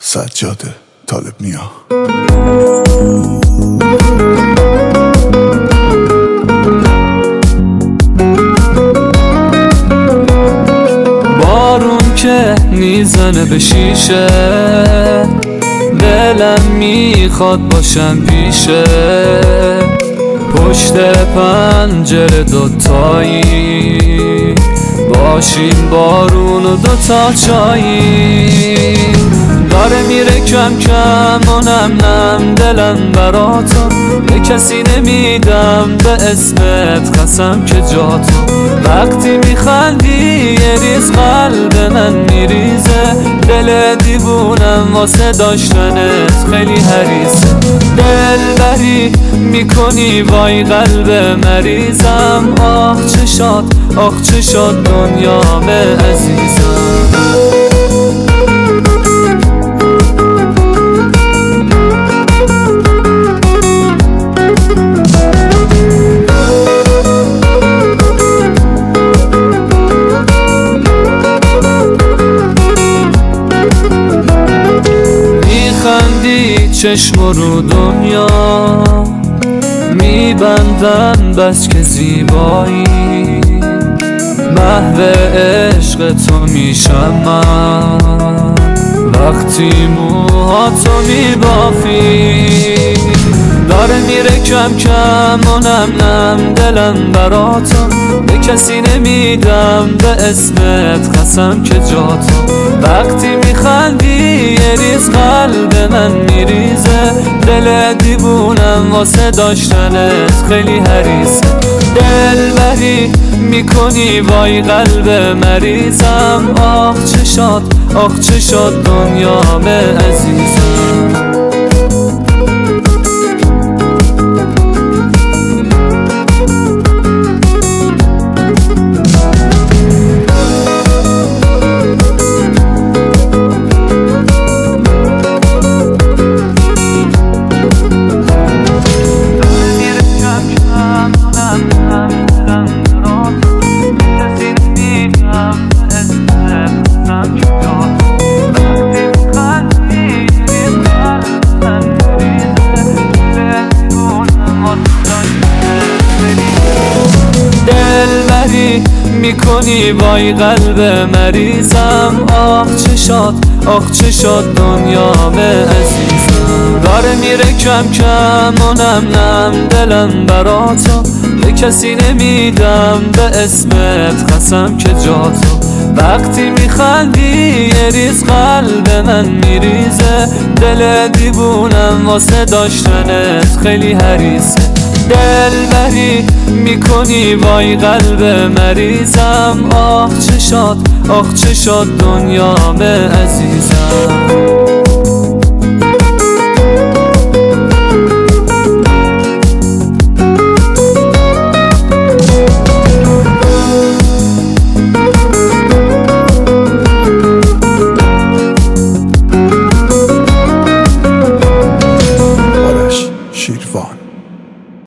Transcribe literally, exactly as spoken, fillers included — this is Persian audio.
سجاد طالب نیا. بارون که میزنه به شیشه، دلم میخواد باشم پیشه، پشت پنجره دوتایی باشیم، بارون و دوتا چایی. داره میره کم کم و نم نم دلم براتو، به کسی نمیدم به اسمت قسم که جاتو. وقتی میخندی یه ریز قلب من میریزه، دل دیوونم واسه داشتنت خیلی حریصه. دلبری میکنی وای قلب مریضم، آخ چه شاد آخ چه شاد دنیام عزیزم. چشم رو دنیا میبندن بس که زیبایی، محو عشق تو میشم من وقتی موهاتو میبافی. داره میره کم کم و نم نم دلم براتو، به کسی نمیدم به اسمت قسم که جاتو. وقتی میخندی یه ریز قلب من میریزه، دل دیوونم واسه داشتنت خیلی حریصه. دلبری میکنی وای قلب مریضم، آخ چه شاد آخ چه شاد دنیام عزیزم. میکنی وای قلب مریضم، آخ چه شاد آخ چه شاد دنیام عزیزم. داره میره کم کم و نم نم دلم براتو، به کسی نمیدم به اسمت قسم که جاتو. وقتی میخندی یه ریز قلب من میریزه، دل دیوونم واسه داشتنت خیلی حریصه. دلبری میکنی وای قلب مریضم، آخ چه شاد آخ چه شاد دنیام عزیزم.